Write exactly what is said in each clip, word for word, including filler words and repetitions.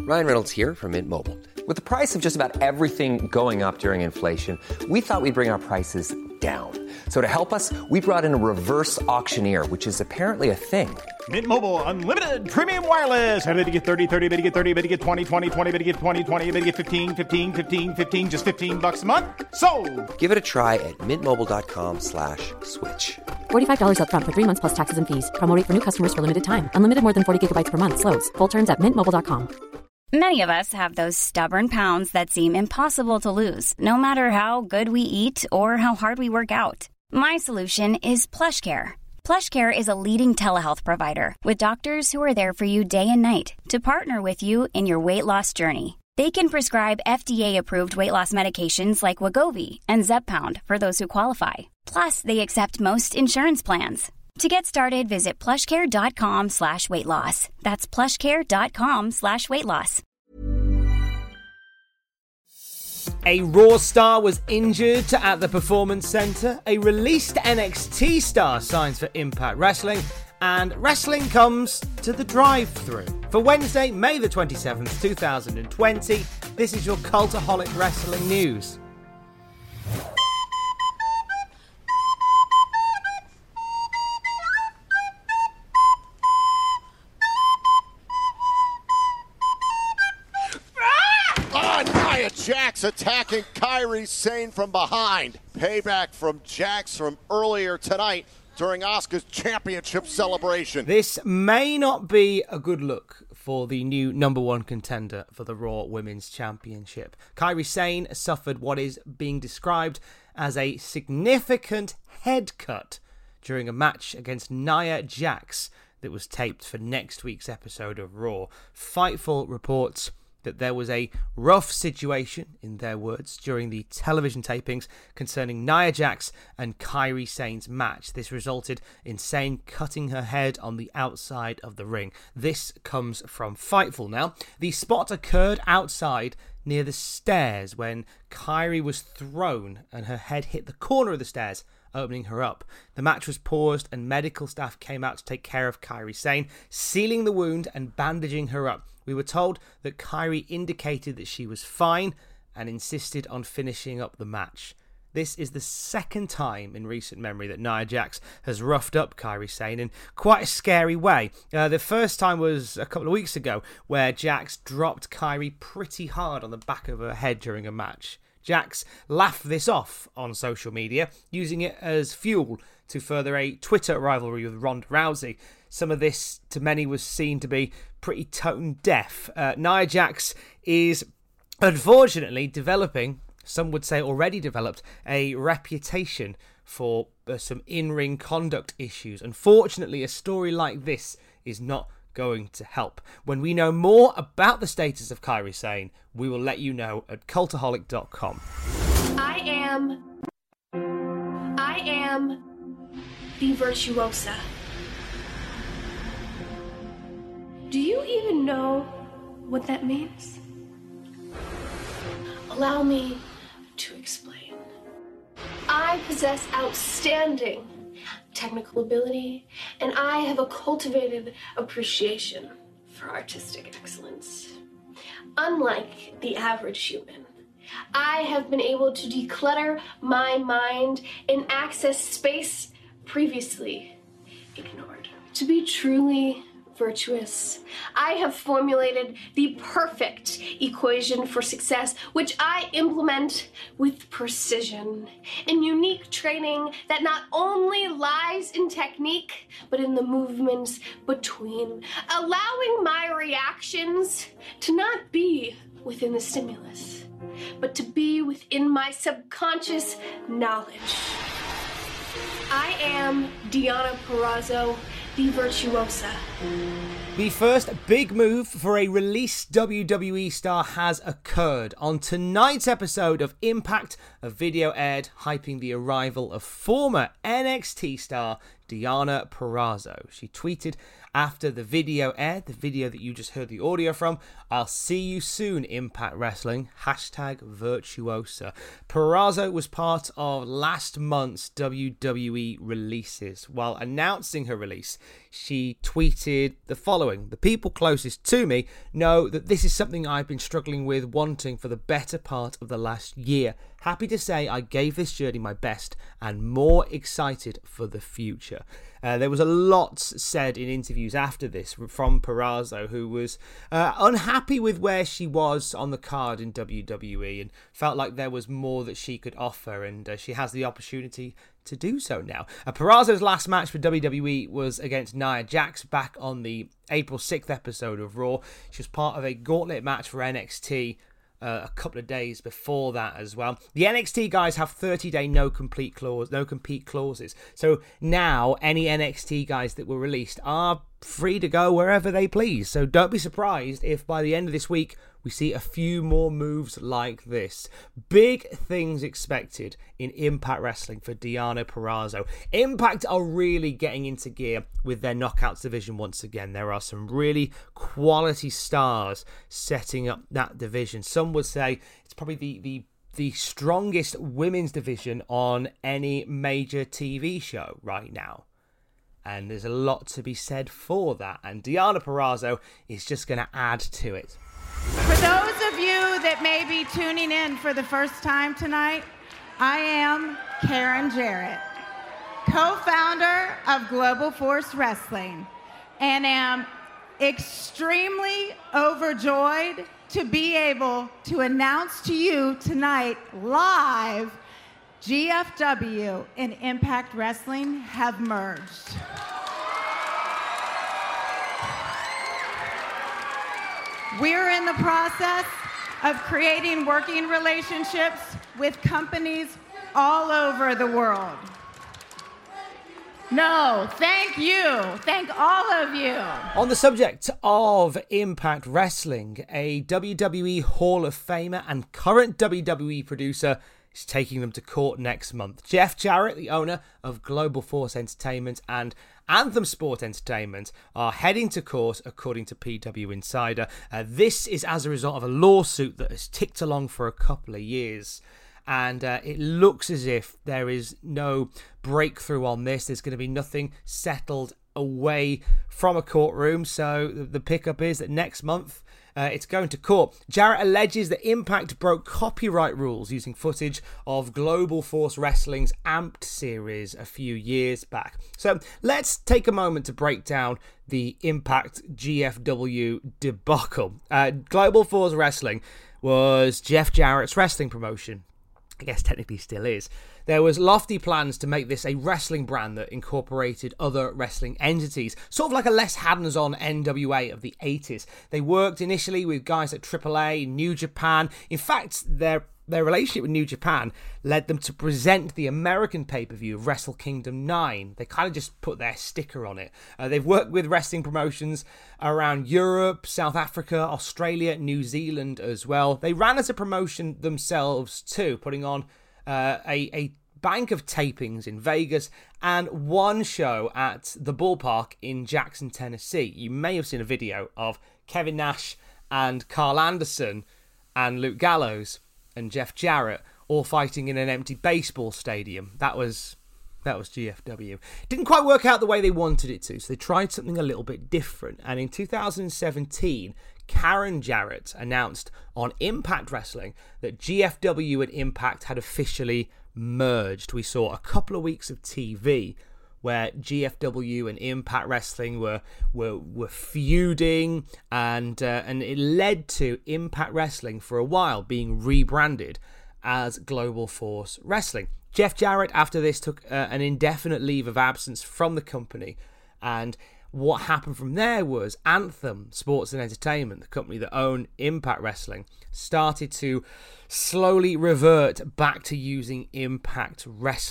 Ryan Reynolds here from Mint Mobile. With the price of just about everything going up during inflation, we thought we'd bring our prices down. So to help us, we brought in a reverse auctioneer, which is apparently a thing. Mint Mobile Unlimited Premium Wireless. How to get thirty, thirty, how to get thirty, how to get twenty, twenty, twenty, how to get twenty, twenty, how to get fifteen, fifteen, fifteen, fifteen, just fifteen bucks a month? Sold! Give it a try at mintmobile.com slash switch. forty-five dollars up front for three months plus taxes and fees. Promo rate for new customers for limited time. Unlimited more than forty gigabytes per month. Slows full terms at mint mobile dot com. Many of us have those stubborn pounds that seem impossible to lose, no matter how good we eat or how hard we work out. My solution is PlushCare. PlushCare is a leading telehealth provider with doctors who are there for you day and night to partner with you in your weight loss journey. They can prescribe F D A-approved weight loss medications like Wegovy and Zepbound for those who qualify. Plus, they accept most insurance plans. To get started, visit plushcare.com slash weight loss. That's plushcare.com slash weight loss. A Raw star was injured at the Performance Center. A released N X T star signs for Impact Wrestling. And wrestling comes to the drive-thru. For Wednesday, May the twenty-seventh, twenty twenty, this is your Cultaholic Wrestling News. Jax attacking Kairi Sane from behind. Payback from Jax from earlier tonight during Asuka's championship celebration. This may not be a good look for the new number one contender for the Raw Women's Championship. Kairi Sane suffered what is being described as a significant head cut during a match against Nia Jax that was taped for next week's episode of Raw. Fightful reports that there was a rough situation, in their words, during the television tapings concerning Nia Jax and Kairi Sane's match. This resulted in Sane cutting her head on the outside of the ring. This comes from Fightful now. The spot occurred outside near the stairs when Kairi was thrown and her head hit the corner of the stairs, opening her up. The match was paused and medical staff came out to take care of Kairi Sane, sealing the wound and bandaging her up. We were told that Kairi indicated that she was fine and insisted on finishing up the match. This is the second time in recent memory that Nia Jax has roughed up Kairi Sane in quite a scary way. Uh, the first time was a couple of weeks ago, where Jax dropped Kairi pretty hard on the back of her head during a match. Jax laughed this off on social media, using it as fuel to further a Twitter rivalry with Ronda Rousey. Some of this, to many, was seen to be pretty tone deaf. Uh, Nia Jax is unfortunately developing, some would say already developed, a reputation for uh, some in-ring conduct issues. Unfortunately, a story like this is not going to help. When we know more about the status of Kairi Sane, we will let you know at cultaholic dot com. I am... I am... the Virtuosa. Do you even know what that means? Allow me to explain. I possess outstanding technical ability, and I have a cultivated appreciation for artistic excellence. Unlike the average human, I have been able to declutter my mind and access space previously ignored. To be truly virtuous, I have formulated the perfect equation for success, which I implement with precision and unique training that not only lies in technique, but in the movements between, allowing my reactions to not be within the stimulus, but to be within my subconscious knowledge. I am Deonna Purrazzo, the Virtuosa. The first big move for a released W W E star has occurred. On tonight's episode of Impact, a video aired hyping the arrival of former N X T star Deonna Purrazzo. She tweeted, after the video aired, the video that you just heard the audio from. I'll see you soon, Impact Wrestling. Hashtag Virtuosa. Purrazzo was part of last month's W W E releases. While announcing her release, she tweeted the following: "The people closest to me know that this is something I've been struggling with, wanting for the better part of the last year. Happy to say I gave this journey my best and more excited for the future." Uh, there was a lot said in interviews after this from Purrazzo, who was uh, unhappy with where she was on the card in W W E and felt like there was more that she could offer, and uh, she has the opportunity to do so now. Uh, Purrazzo's last match for W W E was against Nia Jax back on the April sixth episode of Raw. She was part of a gauntlet match for N X T Uh, a couple of days before that as well. The N X T guys have thirty day no complete clause, no compete clauses. So now any N X T guys that were released are free to go wherever they please. So don't be surprised if by the end of this week we see a few more moves like this. Big things expected in Impact Wrestling for Deonna Purrazzo. Impact are really getting into gear with their Knockouts division once again. There are some really quality stars setting up that division. Some would say it's probably the the the strongest women's division on any major T V show right now. And there's a lot to be said for that. And Deonna Purrazzo is just going to add to it. For those of you that may be tuning in for the first time tonight, I am Karen Jarrett, co-founder of Global Force Wrestling, and am extremely overjoyed to be able to announce to you tonight live G F W and Impact Wrestling have merged. We're in the process of creating working relationships with companies all over the world. No, thank you. Thank all of you. On the subject of Impact Wrestling, a W W E Hall of Famer and current W W E producer is taking them to court next month. Jeff Jarrett, the owner of Global Force Entertainment and Anthem Sport Entertainment, are heading to court, according to P W Insider. Uh, this is as a result of a lawsuit that has ticked along for a couple of years. And uh, it looks as if there is no breakthrough on this. There's going to be nothing settled away from a courtroom. So the pickup is that next month uh, it's going to court. Jarrett alleges that Impact broke copyright rules using footage of Global Force Wrestling's Amped series a few years back. So let's take a moment to break down the Impact G F W debacle. Uh, Global Force Wrestling was Jeff Jarrett's wrestling promotion. I guess technically still is. There was lofty plans to make this a wrestling brand that incorporated other wrestling entities, sort of like a less hands-on N W A of the eighties. They worked initially with guys at triple A, New Japan. In fact, their their relationship with New Japan led them to present the American pay-per-view of Wrestle Kingdom nine. They kind of just put their sticker on it. Uh, they've worked with wrestling promotions around Europe, South Africa, Australia, New Zealand as well. They ran as a promotion themselves too, putting on uh, a, a bank of tapings in Vegas and one show at the Ballpark in Jackson, Tennessee. You may have seen a video of Kevin Nash and Carl Anderson and Luke Gallows and Jeff Jarrett all fighting in an empty baseball stadium. That was that was G F W. Didn't quite work out the way they wanted it to, so they tried something a little bit different. And in two thousand seventeen, Karen Jarrett announced on Impact Wrestling that G F W and Impact had officially merged. We saw a couple of weeks of T V where G F W and Impact Wrestling were were were feuding, and uh, and it led to Impact Wrestling for a while being rebranded as Global Force Wrestling. Jeff Jarrett, after this, took uh, an indefinite leave of absence from the company, and what happened from there was Anthem Sports and Entertainment, the company that owned Impact Wrestling, started to slowly revert back to using Impact Wrestling.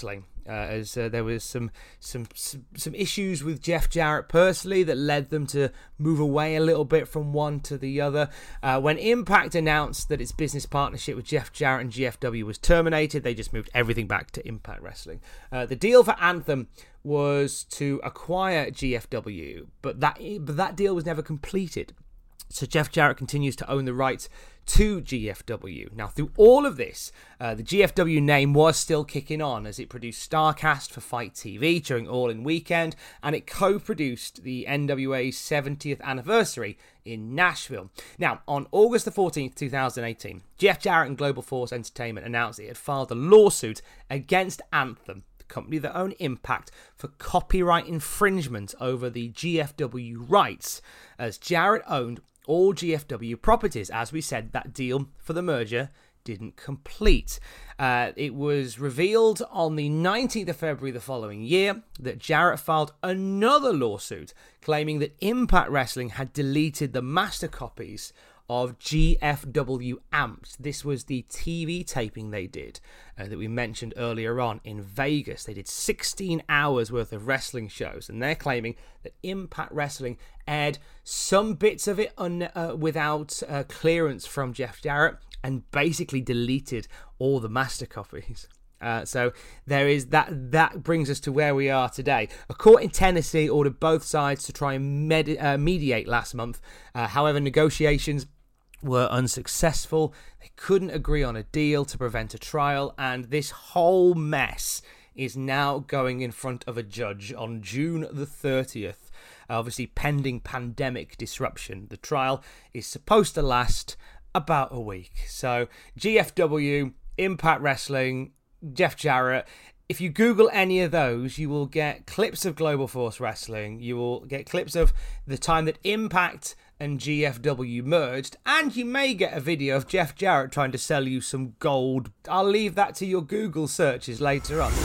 uh, as uh, there was some, some some some issues with Jeff Jarrett personally that led them to move away a little bit from one to the other. Uh, when Impact announced that its business partnership with Jeff Jarrett and G F W was terminated, they just moved everything back to Impact Wrestling. Uh, the deal for Anthem was to acquire G F W, but that but that deal was never completed. So Jeff Jarrett continues to own the rights to G F W. Now, through all of this, uh, the G F W name was still kicking on as it produced StarCast for Fight T V during All In Weekend, and it co-produced the N W A's seventieth anniversary in Nashville. Now, on August the fourteenth, twenty eighteen, Jeff Jarrett and Global Force Entertainment announced it had filed a lawsuit against Anthem, company that owned Impact, for copyright infringement over the G F W rights, as Jarrett owned all G F W properties. As we said, that deal for the merger didn't complete. Uh, it was revealed on the nineteenth of February the following year that Jarrett filed another lawsuit claiming that Impact Wrestling had deleted the master copies of G F W Amped. This was the T V taping they did uh, that we mentioned earlier on in Vegas. They did sixteen hours worth of wrestling shows, and they're claiming that Impact Wrestling aired some bits of it un- uh, without uh, clearance from Jeff Jarrett and basically deleted all the master copies. Uh, so there is that. That brings us to where we are today. A court in Tennessee ordered both sides to try and med- uh, mediate last month. Uh, however, negotiations were unsuccessful. They couldn't agree on a deal to prevent a trial, and this whole mess is now going in front of a judge on June the thirtieth, obviously pending pandemic disruption. The trial is supposed to last about a week. So G F W, Impact Wrestling, Jeff Jarrett. If you Google any of those, you will get clips of Global Force Wrestling. You will get clips of the time that Impact and G F W merged, and you may get a video of Jeff Jarrett trying to sell you some gold. I'll leave that to your Google searches later on.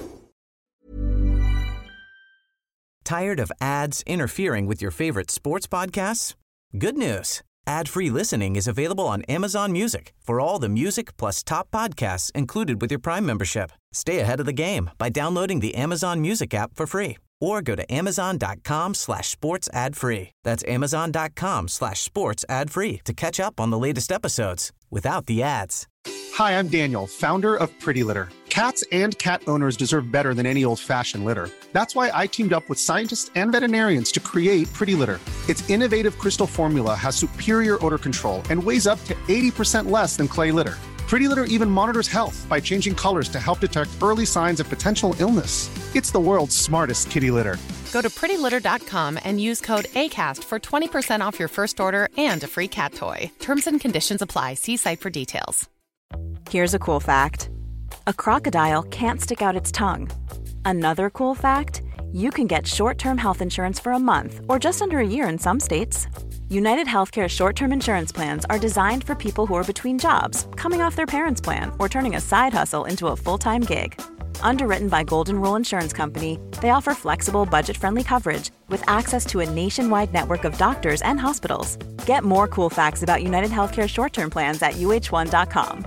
Tired of ads interfering with your favorite sports podcasts? Good news. Ad-free listening is available on Amazon Music for all the music plus top podcasts included with your Prime membership. Stay ahead of the game by downloading the Amazon Music app for free or go to amazon.com slash sports ad free. That's amazon.com slash sports ad free to catch up on the latest episodes without the ads. Hi, I'm Daniel, founder of Pretty Litter. Cats and cat owners deserve better than any old-fashioned litter. That's why I teamed up with scientists and veterinarians to create Pretty Litter. Its innovative crystal formula has superior odor control and weighs up to eighty percent less than clay litter. Pretty Litter even monitors health by changing colors to help detect early signs of potential illness. It's the world's smartest kitty litter. Go to pretty litter dot com and use code ACAST for twenty percent off your first order and a free cat toy. Terms and conditions apply. See site for details. Here's a cool fact. A crocodile can't stick out its tongue. Another cool fact, you can get short-term health insurance for a month or just under a year in some states. United Healthcare short-term insurance plans are designed for people who are between jobs, coming off their parents' plan, or turning a side hustle into a full-time gig. Underwritten by Golden Rule Insurance Company, they offer flexible, budget-friendly coverage with access to a nationwide network of doctors and hospitals. Get more cool facts about United Healthcare short-term plans at U H one dot com.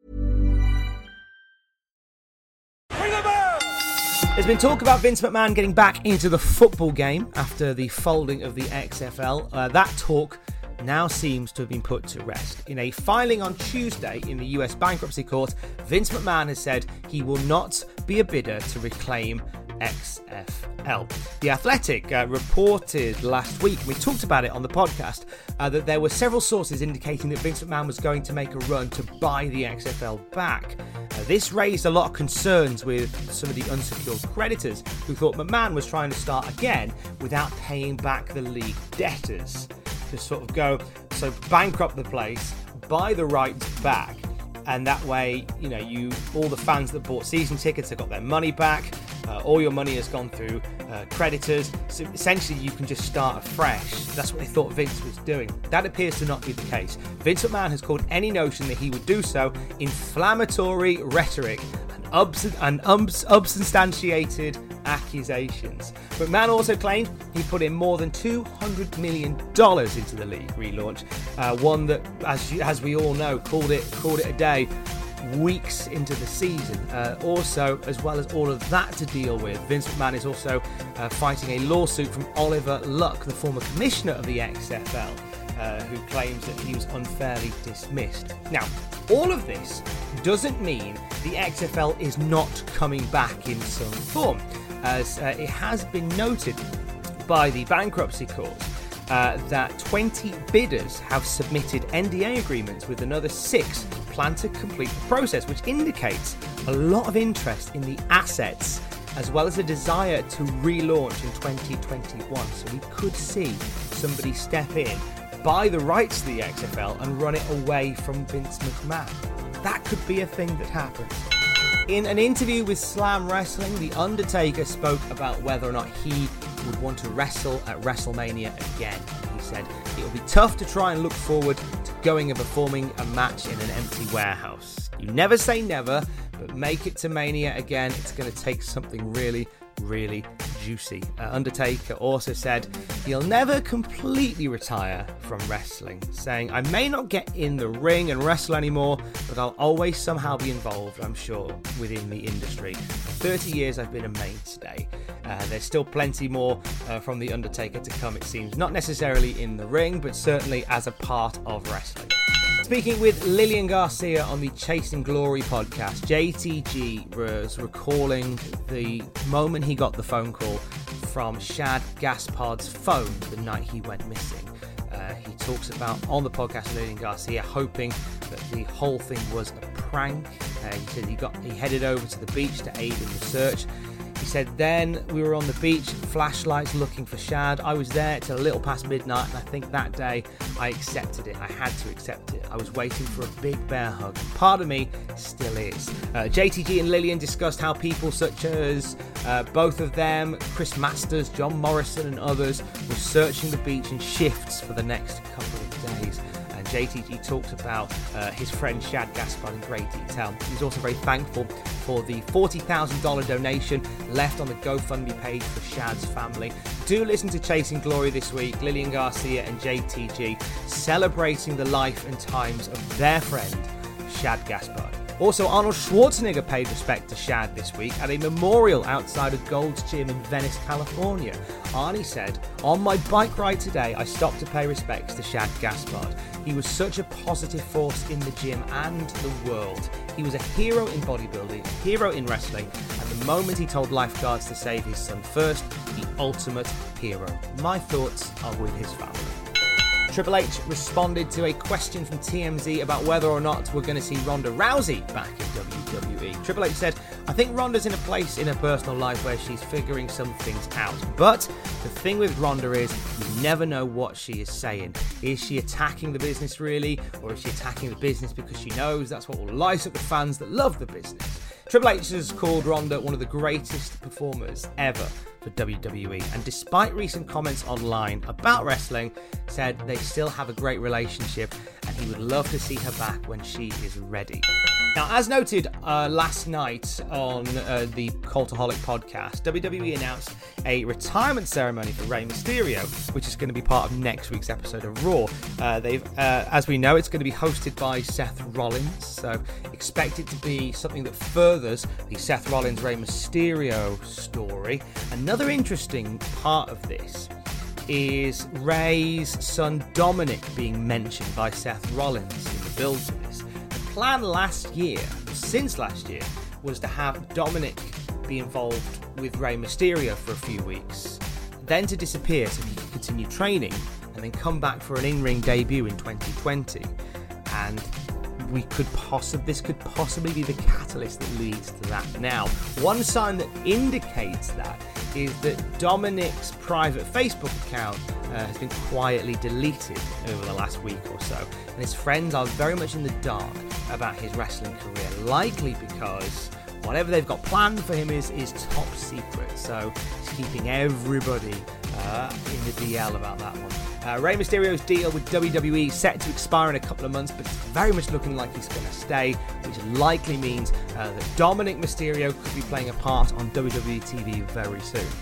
There's been talk about Vince McMahon getting back into the football game after the folding of the X F L. Uh, that talk now seems to have been put to rest. In a filing on Tuesday in the U S bankruptcy court, Vince McMahon has said he will not be a bidder to reclaim X F L. The Athletic uh, reported last week, and we talked about it on the podcast, uh, that there were several sources indicating that Vince McMahon was going to make a run to buy the X F L back. Uh, this raised a lot of concerns with some of the unsecured creditors who thought McMahon was trying to start again without paying back the league debtors. To sort of go, so bankrupt the place, buy the rights back, and that way, you know, you all the fans that bought season tickets have got their money back. Uh, all your money has gone through uh, creditors. So essentially, you can just start afresh. That's what they thought Vince was doing. That appears to not be the case. Vince McMahon has called any notion that he would do so inflammatory rhetoric and, ubs- and ubs- unsubstantiated accusations. McMahon also claimed he put in more than two hundred million dollars into the league relaunch, uh, one that, as you, as we all know, called it called it a day. weeks into the season. Uh, also, as well as all of that to deal with, Vince McMahon is also uh, fighting a lawsuit from Oliver Luck, the former commissioner of the X F L, uh, who claims that he was unfairly dismissed. Now, all of this doesn't mean the X F L is not coming back in some form, as uh, it has been noted by the bankruptcy court uh, that twenty bidders have submitted N D A agreements with another six plan to complete the process, which indicates a lot of interest in the assets as well as a desire to relaunch in twenty twenty-one. So we could see somebody step in, buy the rights to the X F L and run it away from Vince McMahon. That could be a thing that happens. In an interview with Slam Wrestling, The Undertaker spoke about whether or not he would want to wrestle at WrestleMania again. He said it will be tough to try and look forward to going and performing a match in an empty warehouse. You never say never, but make it to Mania again. It's going to take something really, really juicy. Uh, Undertaker also said he'll never completely retire from wrestling, saying, I may not get in the ring and wrestle anymore, but I'll always somehow be involved, I'm sure, within the industry. For thirty years I've been a mainstay. Uh, there's still plenty more uh, from The Undertaker to come, it seems. Not necessarily in the ring, but certainly as a part of wrestling. Speaking with Lillian Garcia on the Chasing Glory podcast, J T G was recalling the moment he got the phone call from Shad Gaspard's phone the night he went missing. Uh, he talks about, on the podcast with Lillian Garcia, hoping that the whole thing was a prank. Uh, he said he got he headed over to the beach to aid in the search. He said, then we were on the beach, flashlights looking for Shad. I was there till a little past midnight, and I think that day I accepted it. I had to accept it. I was waiting for a big bear hug. Part of me still is. Uh, J T G and Lillian discussed how people such as uh, both of them, Chris Masters, John Morrison, and others were searching the beach in shifts for the next couple of days. J T G talked about uh, his friend Shad Gaspard in great detail. He's also very thankful for the forty thousand dollars donation left on the GoFundMe page for Shad's family. Do listen to Chasing Glory this week. Lillian Garcia and J T G celebrating the life and times of their friend Shad Gaspard. Also, Arnold Schwarzenegger paid respect to Shad this week at a memorial outside of Gold's Gym in Venice, California. Arnie said, on my bike ride today, I stopped to pay respects to Shad Gaspard. He was such a positive force in the gym and the world. He was a hero in bodybuilding, a hero in wrestling, and the moment he told lifeguards to save his son first, the ultimate hero. My thoughts are with his family. Triple H responded to a question from T M Z about whether or not we're going to see Ronda Rousey back in W W E. Triple H said, I think Ronda's in a place in her personal life where she's figuring some things out. But the thing with Ronda is you never know what she is saying. Is she attacking the business really? Or is she attacking the business because she knows that's what will light up the fans that love the business? Triple H has called Ronda one of the greatest performers ever for W W E, and despite recent comments online about wrestling, said they still have a great relationship and he would love to see her back when she is ready. Now, as noted uh, last night on uh, the Cultaholic podcast, W W E announced a retirement ceremony for Rey Mysterio, which is going to be part of next week's episode of Raw. Uh, they've, uh, as we know, it's going to be hosted by Seth Rollins, so expect it to be something that furthers the Seth Rollins-Rey Mysterio story. Another interesting part of this is Rey's son Dominic being mentioned by Seth Rollins in the build to this. The plan last year, since last year, was to have Dominic be involved with Rey Mysterio for a few weeks, then to disappear so he could continue training, and then come back for an in-ring debut in twenty twenty. And we could possibly, this could possibly be the catalyst that leads to that. Now, one sign that indicates that is that Dominic's private Facebook account uh, has been quietly deleted over the last week or so, and his friends are very much in the dark about his wrestling career, likely because whatever they've got planned for him is, is top secret, so he's keeping everybody uh, in the D L about that one. Uh, Rey Mysterio's deal with W W E set to expire in a couple of months, but it's very much looking like he's going to stay, which likely means uh, that Dominic Mysterio could be playing a part on W W E T V very soon.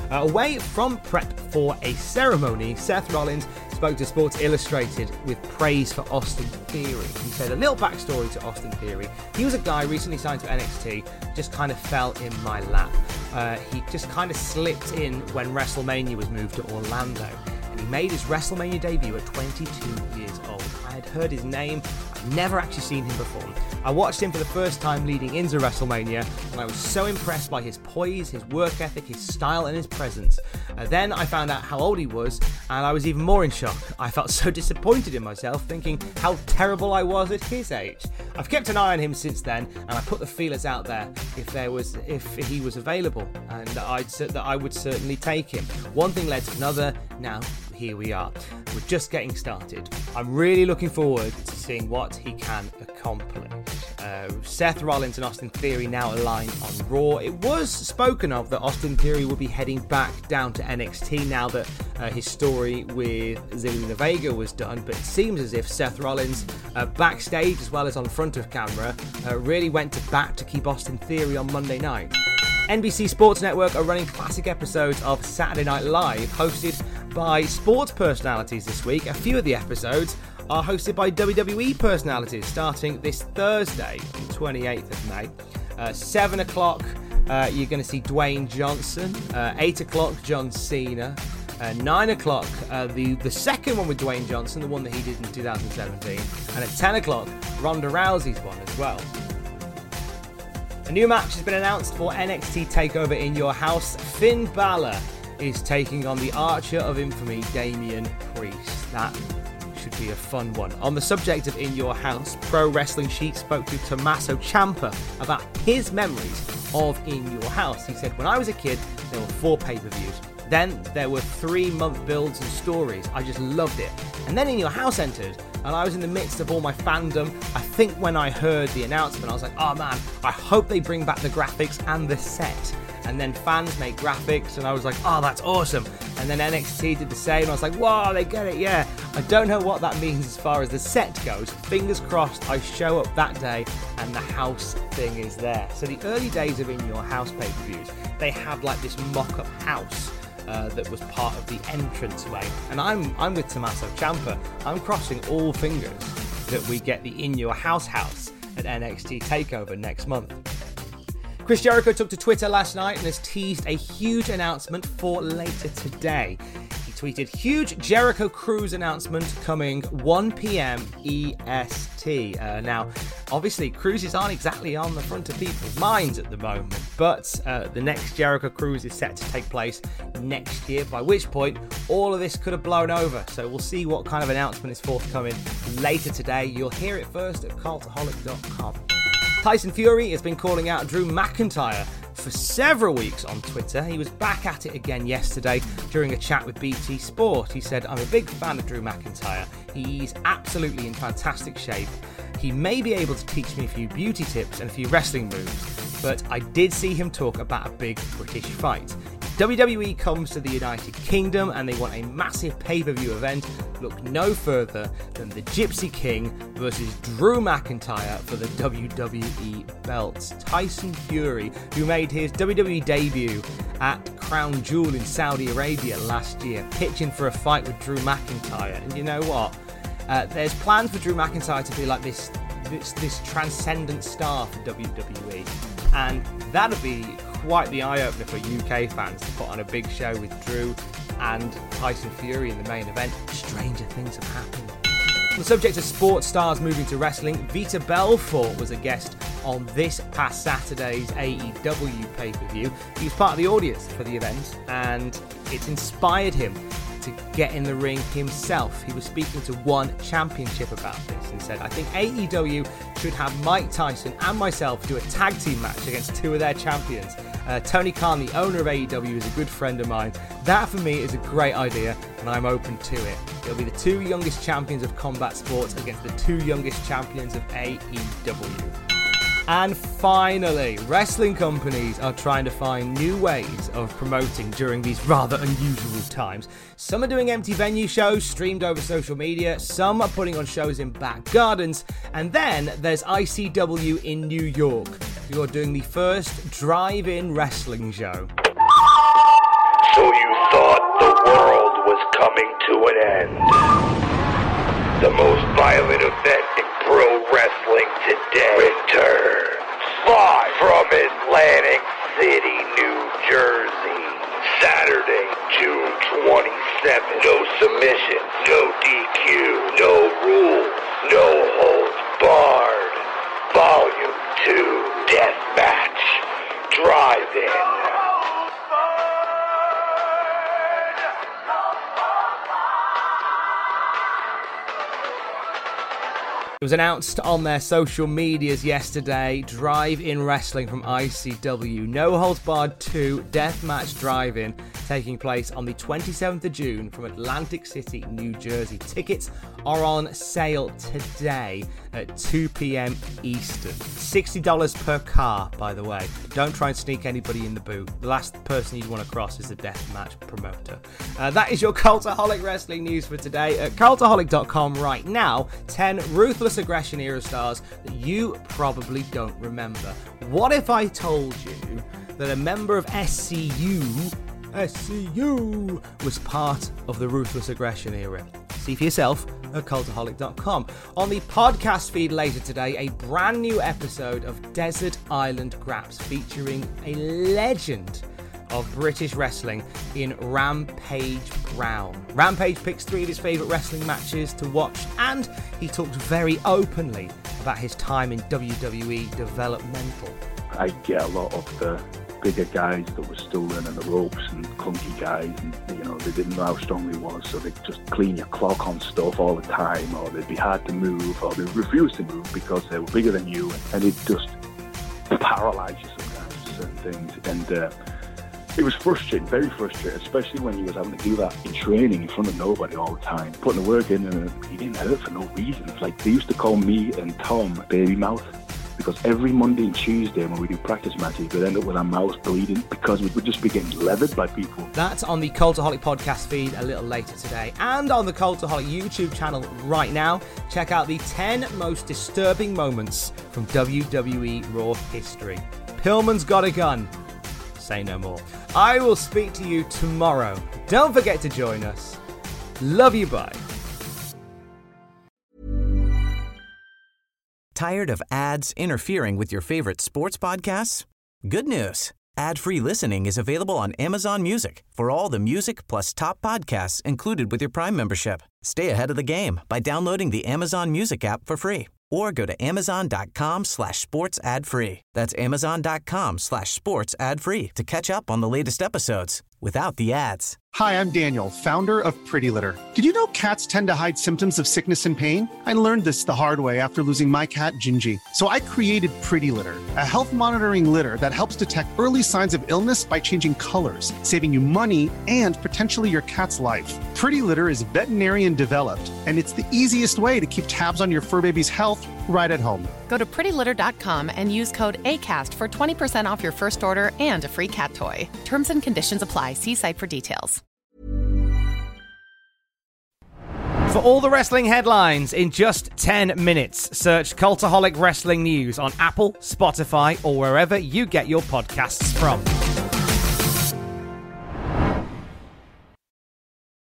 Uh, away from prep for a ceremony, Seth Rollins spoke to Sports Illustrated with praise for Austin Theory. He said, a little backstory to Austin Theory. He was a guy recently signed to N X T, just kind of fell in my lap. Uh, he just kind of slipped in when WrestleMania was moved to Orlando. And he made his WrestleMania debut at twenty-two years old. I had heard his name, I'd never actually seen him before. I watched him for the first time leading into WrestleMania, and I was so impressed by his poise, his work ethic, his style, and his presence. Uh, then I found out how old he was, and I was even more in shock. I felt so disappointed in myself, thinking how terrible I was at his age. I've kept an eye on him since then, and I put the feelers out there if there was, if he was available, and I'd that I would certainly take him. One thing led to another. Now here we are. We're just getting started. I'm really looking forward to seeing what he can accomplish. Uh, Seth Rollins and Austin Theory now aligned on Raw. It was spoken of that Austin Theory will be heading back down to N X T now that uh, his story with Zelina Vega was done, but it seems as if Seth Rollins, uh, backstage as well as on front of camera, uh, really went to bat to keep Austin Theory on Monday night. N B C Sports Network are running classic episodes of Saturday Night Live, hosted by sports personalities this week. A few of the episodes are hosted by W W E personalities, starting this Thursday, the twenty-eighth of May. Uh, seven o'clock, uh, you're going to see Dwayne Johnson. Uh, eight o'clock, John Cena. Uh, nine o'clock, uh, the, the second one with Dwayne Johnson, the one that he did in two thousand seventeen. And at ten o'clock, Ronda Rousey's one as well. A new match has been announced for N X T TakeOver In Your House. Finn Balor is taking on the Archer of Infamy, Damian Priest. That should be a fun one. On the subject of In Your House, Pro Wrestling Sheet spoke to Tommaso Ciampa about his memories of In Your House. He said, when I was a kid, there were four pay-per-views. Then there were three-month builds and stories. I just loved it. And then In Your House entered, and I was in the midst of all my fandom. I think when I heard the announcement, I was like, oh man, I hope they bring back the graphics and the set. And then fans make graphics, and I was like, oh, that's awesome. And then N X T did the same. I was like, whoa, they get it, yeah. I don't know what that means as far as the set goes. Fingers crossed I show up that day and the house thing is there. So the early days of In Your House pay-per-views, they had like this mock-up house Uh, that was part of the entranceway. And I'm I'm with Tommaso Ciampa. I'm crossing all fingers that we get the In Your House house at N X T TakeOver next month. Chris Jericho took to Twitter last night and has teased a huge announcement for later today. He tweeted, huge Jericho Cruise announcement coming one p.m. E S T. Uh, now, obviously, cruises aren't exactly on the front of people's minds at the moment, but uh, the next Jericho Cruise is set to take place next year, by which point all of this could have blown over. So we'll see what kind of announcement is forthcoming later today. You'll hear it first at cultaholic dot com. Tyson Fury has been calling out Drew McIntyre for several weeks on Twitter. He was back at it again yesterday during a chat with B T Sport. He said, I'm a big fan of Drew McIntyre. He's absolutely in fantastic shape. He may be able to teach me a few beauty tips and a few wrestling moves, but I did see him talk about a big British fight. W W E comes to the United Kingdom and they want a massive pay-per-view event. Look no further than the Gypsy King versus Drew McIntyre for the W W E belts. Tyson Fury, who made his W W E debut at Crown Jewel in Saudi Arabia last year, pitching for a fight with Drew McIntyre. And you know what? Uh, there's plans for Drew McIntyre to be like this, this, this transcendent star for W W E. And that'll be quite the eye-opener for U K fans to put on a big show with Drew and Tyson Fury in the main event. Stranger things have happened. On the subject of sports stars moving to wrestling, Vita Belfort was a guest on this past Saturday's A E W pay-per-view. He was part of the audience for the event, and it's inspired him to get in the ring himself. He was speaking to One Championship about this and said, I think A E W should have Mike Tyson and myself do a tag team match against two of their champions. Uh, Tony Khan, the owner of A E W, is a good friend of mine. That for me is a great idea and I'm open to it. It'll be the two youngest champions of combat sports against the two youngest champions of A E W. And finally, wrestling companies are trying to find new ways of promoting during these rather unusual times. Some are doing empty venue shows streamed over social media, some are putting on shows in back gardens, and then there's I C W in New York, who are doing the first drive-in wrestling show. Two coming to an end. The most violent event in pro wrestling today returns live from Atlantic City, New Jersey. Saturday, June twenty-seventh. No submissions, no D Q, no rules, no holds barred. Volume two, Deathmatch, Drive-In. It was announced on their social medias yesterday, Drive-In Wrestling from I C W. No Holds Barred two Deathmatch Drive-In taking place on the twenty-seventh of June from Atlantic City, New Jersey. Tickets are on sale today at two p.m. Eastern. sixty dollars per car, by the way. Don't try and sneak anybody in the booth. The last person you'd want to cross is the Deathmatch promoter. Uh, that is your Cultaholic Wrestling news for today. At cultaholic dot com right now, ten ruthless aggression era stars that you probably don't remember. What if I told you that a member of S C U, S C U, was part of the ruthless aggression era? See for yourself at cultaholic dot com. On the podcast feed later today, a brand new episode of Desert Island Graps featuring a legend of British wrestling in Rampage Brown. Rampage picks three of his favourite wrestling matches to watch, and he talked very openly about his time in W W E developmental. I get a lot of the bigger guys that were still learning the ropes and clunky guys, and you know, they didn't know how strong he was, so they'd just clean your clock on stuff all the time, or they'd be hard to move, or they'd refuse to move because they were bigger than you, and it'd just paralyze you sometimes with certain things. And uh, it was frustrating, very frustrating, especially when you was having to do that in training in front of nobody all the time, putting the work in, and he didn't hurt for no reason. It's like they used to call me and Tom baby mouth, because every Monday and Tuesday when we do practice matches, we'd end up with our mouths bleeding because we would just be getting leathered by people. That's on the Cultaholic podcast feed a little later today, and on the Cultaholic YouTube channel right now. Check out the ten most disturbing moments from W W E Raw history. Pillman's got a gun. Say no more. I will speak to you tomorrow. Don't forget to join us. Love you, bye. Tired of ads interfering with your favorite sports podcasts? Good news. Ad-free listening is available on Amazon Music for all the music plus top podcasts included with your Prime membership. Stay ahead of the game by downloading the Amazon Music app for free or go to amazon.com slash sports ad free. That's amazon.com slash sports ad free to catch up on the latest episodes without the ads. Hi, I'm Daniel, founder of Pretty Litter. Did you know cats tend to hide symptoms of sickness and pain? I learned this the hard way after losing my cat, Gingy. So I created Pretty Litter, a health monitoring litter that helps detect early signs of illness by changing colors, saving you money and potentially your cat's life. Pretty Litter is veterinarian developed, and it's the easiest way to keep tabs on your fur baby's health right at home. Go to pretty litter dot com and use code ACAST for twenty percent off your first order and a free cat toy. Terms and conditions apply. See site for details. For all the wrestling headlines in just ten minutes, search Cultaholic Wrestling News on Apple, Spotify, or wherever you get your podcasts from.